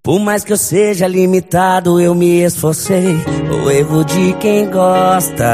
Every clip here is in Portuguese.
Por mais que eu seja limitado, eu me esforcei. O erro de quem gosta.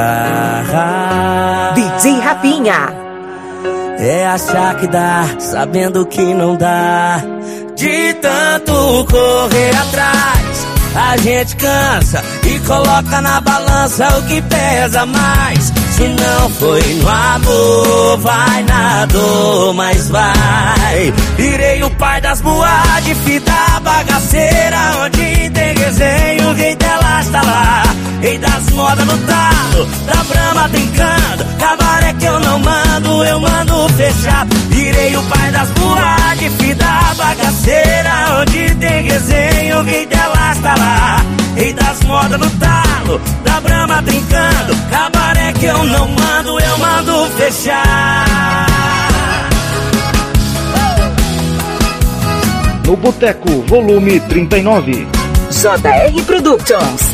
DJ Rafinha. É achar que dá, sabendo que não dá. De tanto correr atrás, a gente cansa e coloca na balança o que pesa mais. Se não foi no amor, vai na dor, mas vai. Virei o pai das boas de fita bagaceira, onde tem resenho, o rei delas tá lá. Rei das modas no talo, da Brahma brincando. Cabaré que eu não mando, eu mando fechar. Virei o pai das boas de fita bagaceira, onde tem resenho, o rei delas tá lá. Rei das modas no talo, da Brahma brincando. Cabaré que eu não mando, eu mando fechar. No Boteco, volume 39. JR Productions.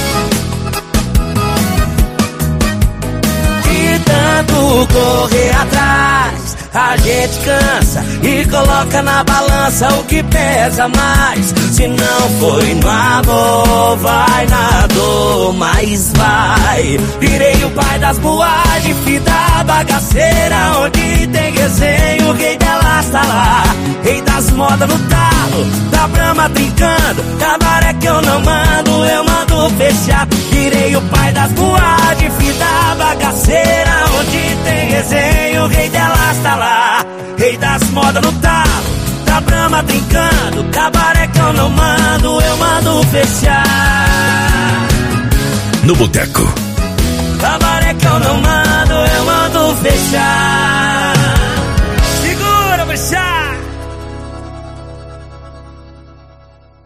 De tanto correr atrás, a gente cansa e coloca na balança o que pesa mais. Se não foi no amor, vai na dor, mas vai. Virei o pai das boas de fita bagaceira, onde tem resenho, o rei delas tá lá. Rei das modas no talo, da Brahma brincando. Cabaré que eu não mando, eu mando fechar. Virei o pai das boas de fita bagaceira, onde tem resenho, o rei delas tá lá. Rei das modas no talo, da Brahma brincando. Cabaré que eu não mando, eu mando fechar. No Boteco. Cabaré que eu não mando, eu mando fechar.